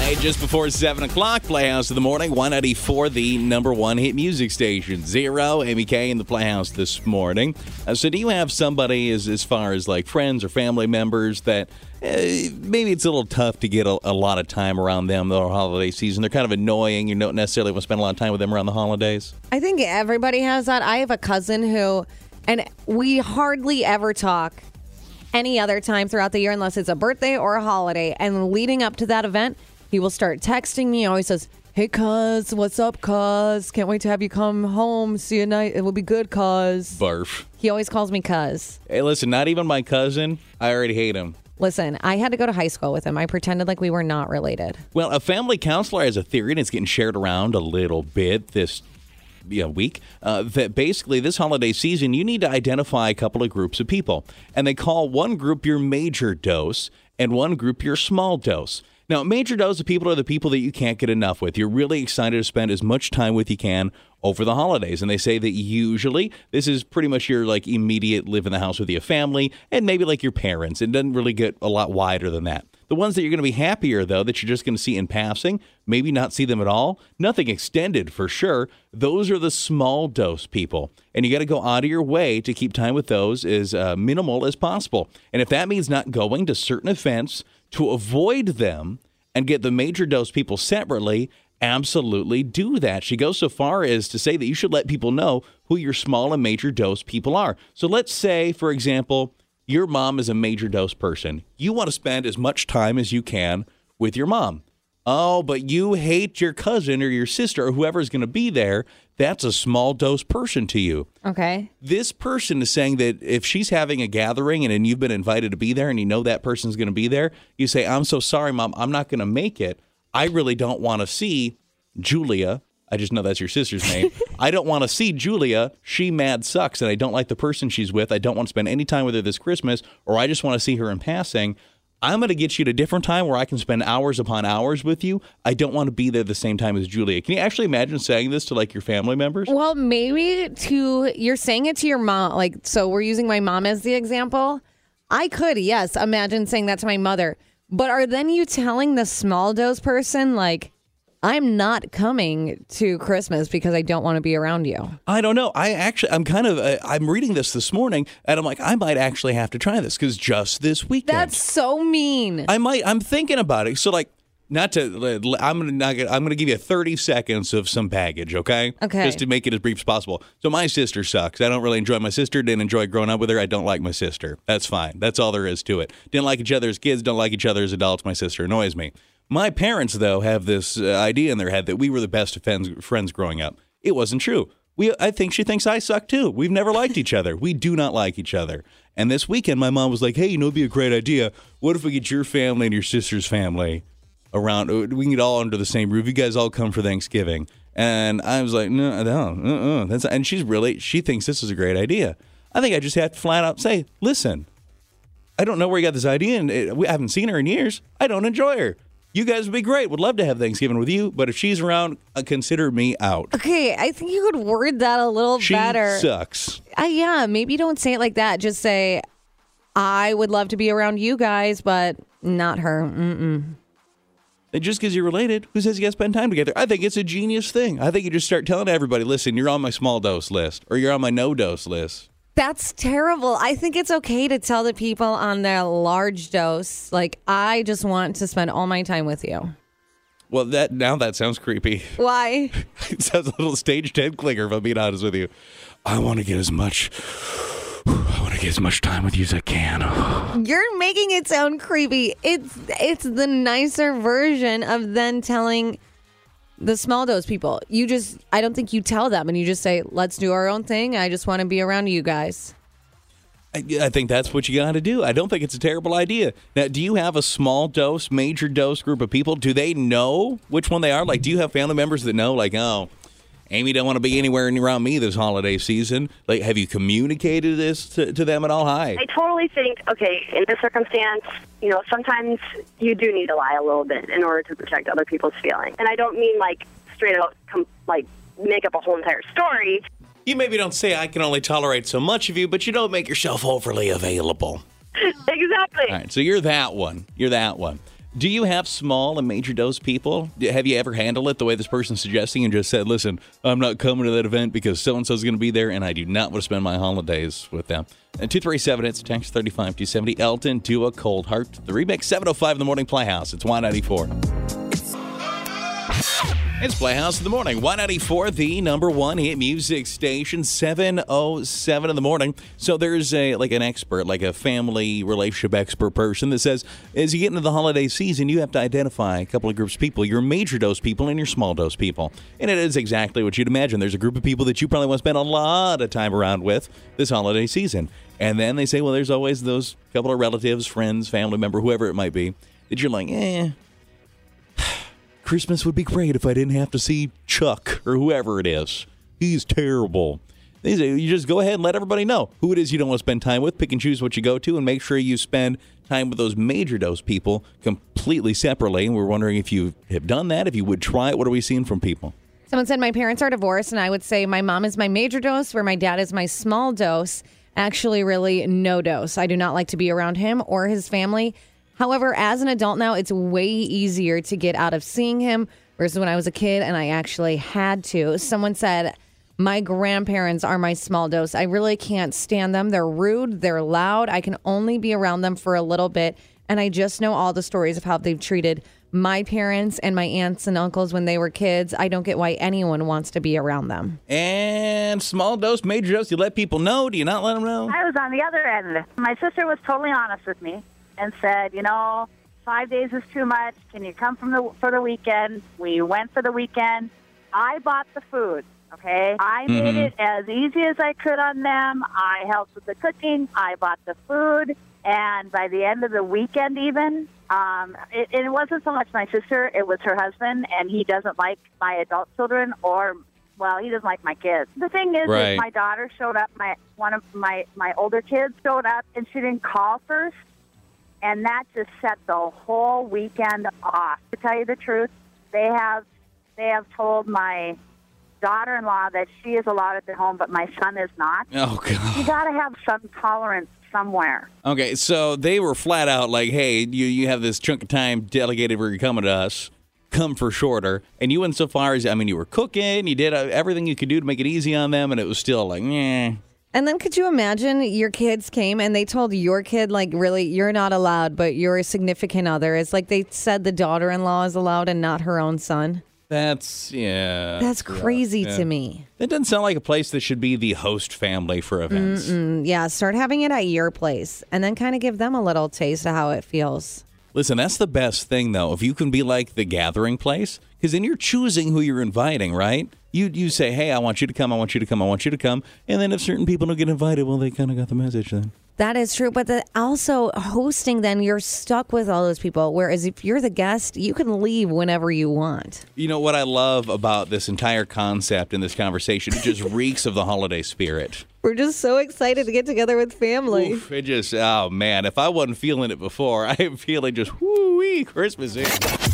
Hey, just before 7 o'clock, Playhouse of the Morning, 194, the number one hit music station. Zero, Amy K in the Playhouse this morning. So do you have somebody as far as like friends or family members that maybe it's a little tough to get a lot of time around them the holiday season? They're kind of annoying. You don't necessarily want to spend a lot of time with them around the holidays. I think everybody has that. I have a cousin who, and we hardly ever talk any other time throughout the year unless it's a birthday or a holiday. And leading up to that event, he will start texting me. He always says, "Hey, cuz, what's up, cuz? Can't wait to have you come home. See you night. It will be good, cuz." Barf. He always calls me cuz. Hey, listen, not even my cousin. I already hate him. Listen, I had to go to high school with him. I pretended like we were not related. Well, a family counselor has a theory, and it's getting shared around a little bit this week, that basically this holiday season, you need to identify a couple of groups of people. And they call one group your major dose and one group your small dose. Now, major dose of people are the people that you can't get enough with. You're really excited to spend as much time with you can over the holidays. And they say that usually this is pretty much your like immediate live in the house with your family and maybe like your parents. It doesn't really get a lot wider than that. The ones that you're going to be happier, though, that you're just going to see in passing, maybe not see them at all, nothing extended for sure, those are the small dose people. And you got to go out of your way to keep time with those as minimal as possible. And if that means not going to certain events to avoid them and get the major dose people separately, absolutely do that. She goes so far as to say that you should let people know who your small and major dose people are. So let's say, for example, your mom is a major dose person. You want to spend as much time as you can with your mom. Oh, but you hate your cousin or your sister or whoever's going to be there. That's a small dose person to you. Okay. This person is saying that if she's having a gathering and you've been invited to be there and you know that person's going to be there, you say, "I'm so sorry, Mom, I'm not going to make it. I really don't want to see Julia." I just know that's your sister's name. "I don't want to see Julia. She mad sucks, and I don't like the person she's with. I don't want to spend any time with her this Christmas, or I just want to see her in passing. I'm going to get you to a different time where I can spend hours upon hours with you. I don't want to be there the same time as Julia." Can you actually imagine saying this to like your family members? Well, maybe you're saying it to your mom. Like, so we're using my mom as the example. I could, yes, imagine saying that to my mother. But are then you telling the small dose person, like, "I'm not coming to Christmas because I don't want to be around you"? I don't know. I'm reading this morning, and I'm like, I might actually have to try this because just this weekend. That's so mean. I'm thinking about it. So like, I'm gonna give you 30 seconds of some baggage, okay? Okay. Just to make it as brief as possible. So my sister sucks. I don't really enjoy my sister. Didn't enjoy growing up with her. I don't like my sister. That's fine. That's all there is to it. Didn't like each other as kids. Don't like each other as adults. My sister annoys me. My parents, though, have this idea in their head that we were the best friends growing up. It wasn't true. I think she thinks I suck, too. We've never liked each other. We do not like each other. And this weekend, my mom was like, "Hey, it'd be a great idea. What if we get your family and your sister's family around? We can get all under the same roof. You guys all come for Thanksgiving." And I was like, no. And she thinks this is a great idea. I think I just have to flat out say, "Listen, I don't know where you got this idea, and I haven't seen her in years. I don't enjoy her. You guys would be great. Would love to have Thanksgiving with you, but if she's around, consider me out." Okay, I think you could word that a little better. She sucks. Yeah, maybe don't say it like that. Just say, "I would love to be around you guys, but not her." And just because you're related, who says you got to spend time together? I think it's a genius thing. I think you just start telling everybody, "Listen, you're on my small dose list, or you're on my no dose list." That's terrible. I think it's okay to tell the people on the large dose, like, "I just want to spend all my time with you." Well, that sounds creepy. Why? It sounds a little stage 10 clicker, if I'm being honest with you. I want to get as much time with you as I can. You're making it sound creepy. It's the nicer version of then telling the small dose people. I don't think you tell them and you just say, "Let's do our own thing. I just want to be around you guys." I think that's what you got to do. I don't think it's a terrible idea. Now, do you have a small dose, major dose group of people? Do they know which one they are? Like, do you have family members that know, like, "Oh, Amy don't want to be anywhere around me this holiday season"? Like, have you communicated this to them at all? Hi. I totally think, okay, in this circumstance, sometimes you do need to lie a little bit in order to protect other people's feelings. And I don't mean, like, straight out, make up a whole entire story. You maybe don't say, "I can only tolerate so much of you," but you don't make yourself overly available. Exactly. All right, so you're that one. Do you have small and major dose people? Have you ever handled it the way this person's suggesting and just said, listen, I'm not coming to that event because so-and-so is going to be there and I do not want to spend my holidays with them? And 237, it's text 35270. Elton, Dua, Cold Heart. The remix, 7:05 in the morning, Playhouse. It's Y94. It's Playhouse in the morning. Y94, the number one hit music station, 7:07 in the morning. So there's an expert, like a family relationship expert person that says, as you get into the holiday season, you have to identify a couple of groups of people, your major dose people and your small dose people. And it is exactly what you'd imagine. There's a group of people that you probably want to spend a lot of time around with this holiday season. And then they say, well, there's always those couple of relatives, friends, family member, whoever it might be, that you're like, Christmas would be great if I didn't have to see Chuck or whoever it is. He's terrible. They say you just go ahead and let everybody know who it is you don't want to spend time with. Pick and choose what you go to and make sure you spend time with those major dose people completely separately. And we're wondering if you have done that, if you would try it. What are we seeing from people? Someone said my parents are divorced, and I would say my mom is my major dose, where my dad is my small dose. Actually, really no dose. I do not like to be around him or his family. However, as an adult now, it's way easier to get out of seeing him versus when I was a kid and I actually had to. Someone said, my grandparents are my small dose. I really can't stand them. They're rude. They're loud. I can only be around them for a little bit. And I just know all the stories of how they've treated my parents and my aunts and uncles when they were kids. I don't get why anyone wants to be around them. And small dose, major dose, you let people know? Do you not let them know? I was on the other end. My sister was totally honest with me and said, 5 days is too much. Can you come for the weekend? We went for the weekend. I bought the food, okay? I made it as easy as I could on them. I helped with the cooking. I bought the food. And by the end of the weekend even, it wasn't so much my sister. It was her husband, and he doesn't like my adult children he doesn't like my kids. The thing is, right. My daughter showed up, one of my older kids showed up, and she didn't call first. And that just set the whole weekend off. To tell you the truth, they have told my daughter-in-law that she is allowed at the home, but my son is not. Oh, God. You got to have some tolerance somewhere. Okay, so they were flat out like, hey, you have this chunk of time delegated where you're coming to us. Come for shorter. And you went so far as, you were cooking, you did everything you could do to make it easy on them, and it was still like, And then could you imagine your kids came and they told your kid, like, really, you're not allowed, but your significant other is like they said the daughter-in-law is allowed and not her own son? That's crazy to me. That doesn't sound like a place that should be the host family for events. Yeah, start having it at your place and then kind of give them a little taste of how it feels. Listen, that's the best thing, though, if you can be like the gathering place, because then you're choosing who you're inviting, right? You say, hey, I want you to come, I want you to come, I want you to come. And then if certain people don't get invited, well, they kind of got the message then. That is true. But also hosting, then you're stuck with all those people. Whereas if you're the guest, you can leave whenever you want. You know what I love about this entire concept in this conversation? It just reeks of the holiday spirit. We're just so excited to get together with family. Oof, oh man, if I wasn't feeling it before, I am feeling just woo-wee Christmas Eve.